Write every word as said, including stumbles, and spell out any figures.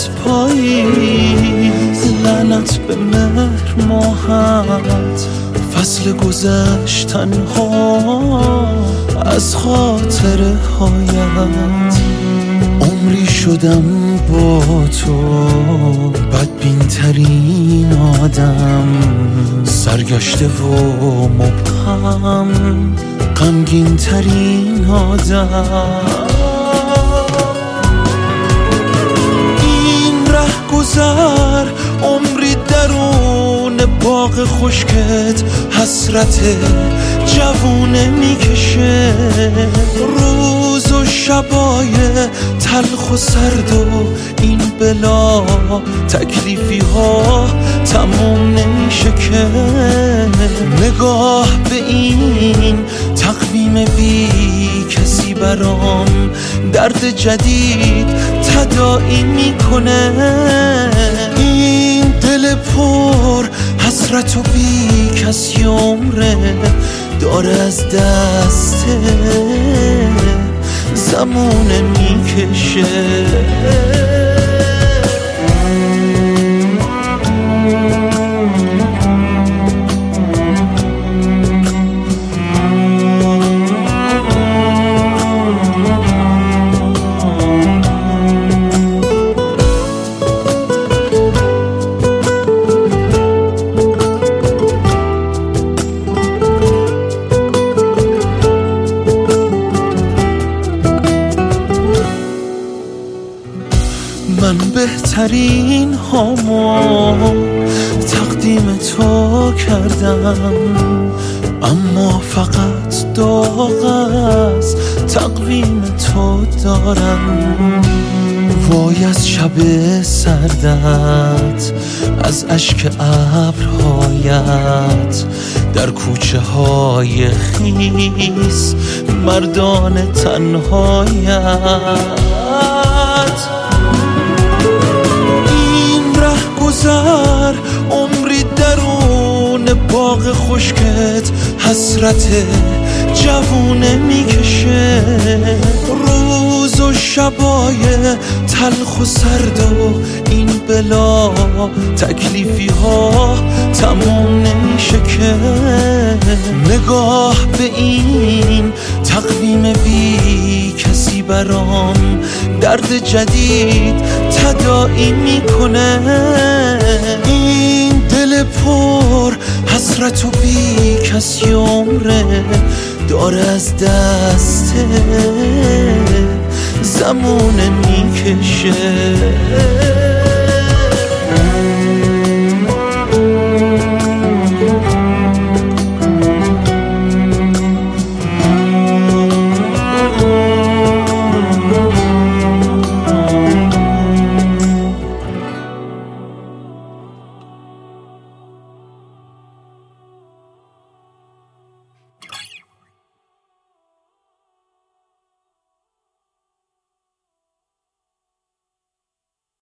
از پاییز، لعنت به مهر ماهت، فصل گذشتن ها از خاطره هایت. عمری شدم با تو بدبین ترین آدم، سرگشته و مبهم غمگین ترین آدم. این ره گذر عمری درون باغ خشکت، حسرت جوونه میکشه، روز و شبای تلخ و سرد و این بلا تکلیفی ها تموم نمیشه که. نگاه به این تقویم بی کسی برام درد جدید تداعی میکنه. این دل پر حسرت و بی کسی عمره داره از دست زمونه میکشه. من بهترین هامو تقدیم تو کردم، اما فقط داغ از تقویم تو دارم. وای از شب سردت، از اشک ابرهایت، در کوچه های خیس مردان تنهایت. گذر عمری درون باغ خشکت، حسرت جوونه میکشه، روز و شبای تلخ و سرد و این بلا تکلیفی ها تموم نمیشه که. نگاه به این تقویم بی کسی برام درد جدید تداعی میکنه. این دل پر حسرت و بی کسی عمره داره از دست زمونه میکشه.